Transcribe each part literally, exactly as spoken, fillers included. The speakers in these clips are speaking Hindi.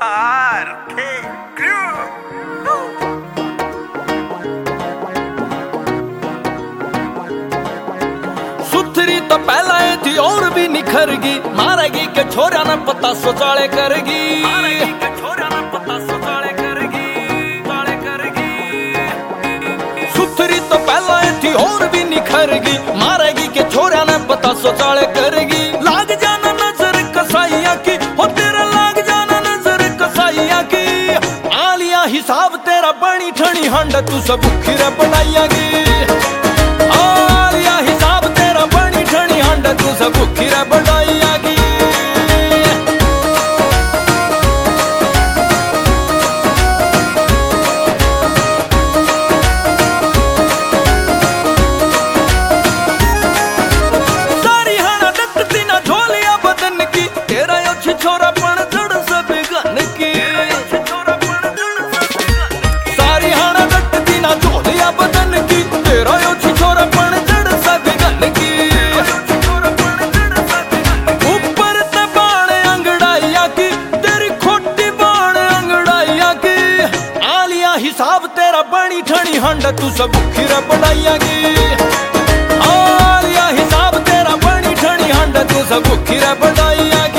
R K Crew। सुथरी तो पहला थी और भी निखरगी, मारेगी के छोरा न पता सोचाले करेगी, मारेगी के छोरा न पता सोचाले करेगी, चाले करेगी। सुथरी तो पहला थी और भी निखरगी, मारेगी के छोरा न पता सोचाले करेगी। लाग जाना नजर कसाइया की, हो तेरा लाग जाना नजर कसाइया की। आलिया हिसाब तेरा बनी ठनी हंड, तू सब खीरा बनाइयागी। आलिया हिसाब तेरा बनी ठनी हंड, तू सब खीरा बनाइयागी। सारी हाना दत्ती ना झोलिया बदन की, तेरा यो छिछोरा पण जड़ सब गन की। सारी हाना दत्ती ना झोलिया बदन की, तेरा यो छिछोरा पण जड़ सब गन की। ऊपर ते बाण अंगड़ाइया की, तेरी खोटी बाण अंगड़ाइया की। आलिया हिसाब तेरा बनी ठनी हंड, तू सब खीरा बनाइयागी। आलिया हिसाब तेरा बनी ठनी हंड, तू सब खीरा बनाइयागी।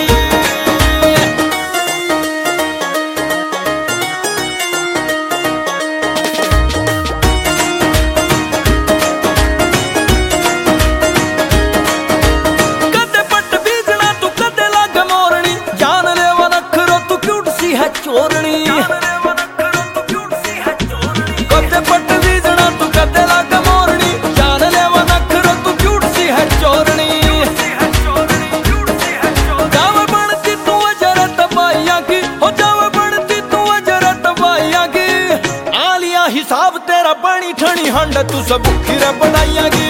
कदे पट बीजना तू कदे लाग मोरनी, जान ले वो नखरो तू क्यूट सी है चोरनी। कदे पट बीजना तू कदे लाग मोरनी, जान ले वो नखरो तू क्यूट सी है चोरनी। जाव बनती तू अजरत बाइया की, हो जाव बनती तू अजरत बाइया की। आलिया हिसाब तेरा बनी ठनी हंड, तू सब खीरा बनाइयागी।